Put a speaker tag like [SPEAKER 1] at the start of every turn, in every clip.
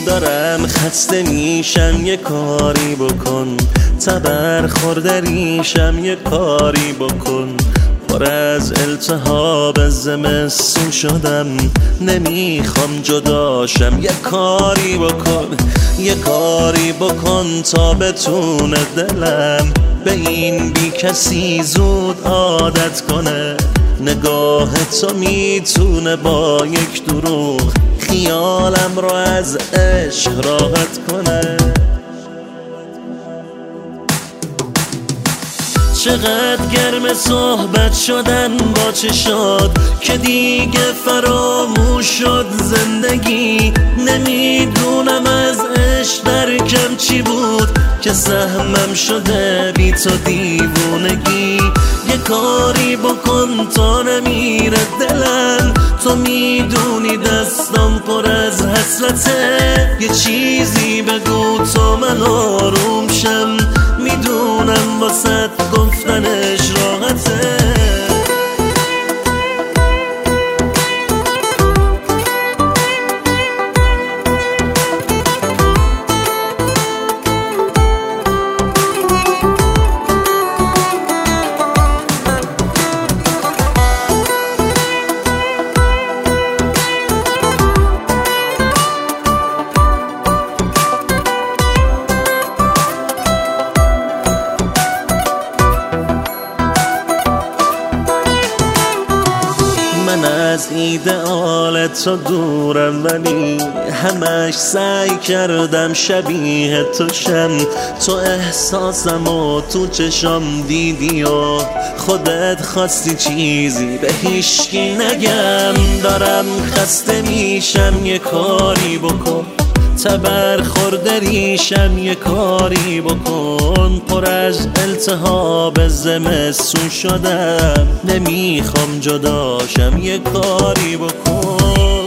[SPEAKER 1] دارم خسته میشم یه کاری بکن، تبر خورده ریشم یه کاری بکن. پر از التهاب زمستون شدم، نمیخوام جداشم یه کاری بکن. یه کاری بکن تا بتونه دلم به این بی کسی زود عادت کنه. نگاه تو میتونه با یک دروغ خیالم رو از عشق راحت کنه. چقدر گرم صحبت شدن با چشات که دیگه فراموش شد زندگی. نمیدونم از عشق درکم چی بود که سهمم شده بی تو دیوونگی. یه کاری بکن تا نمیره دلم، تو میدونی دستم پر از حسرته. یه چیزی بگو تا من آروم شم، میدونم واسه گفتنش راحته. من از ایدئال تو دورم، ولی همش سعی کردم شبیه تو شم. تو احساسم و تو چشم دیدی و خودت خواستی چیزی به هیچکی نگم. دارم خسته میشم یه کاری بکن، تبر خورده ریشم یه کاری بکن. پر از التهاب زمستون شدم، نمیخوام جداشم یه کاری بکن.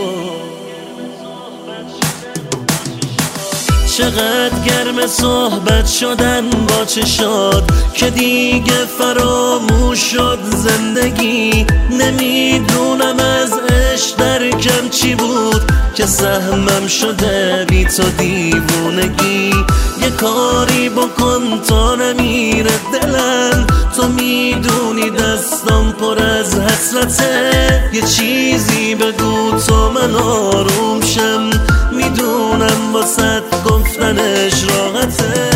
[SPEAKER 1] چقدر گرم صحبت شدن با چشات که دیگه فراموش شد زندگی. نمیدونم از عشق درکم چی بود که سهمم شده بی تو دیوونگی. یه کاری بکن تا نمیره دلم، تو میدونی دستم پر از حسرته. یه چیزی بگو تا من آروم شم، میدونم واسه گفتنش راحته.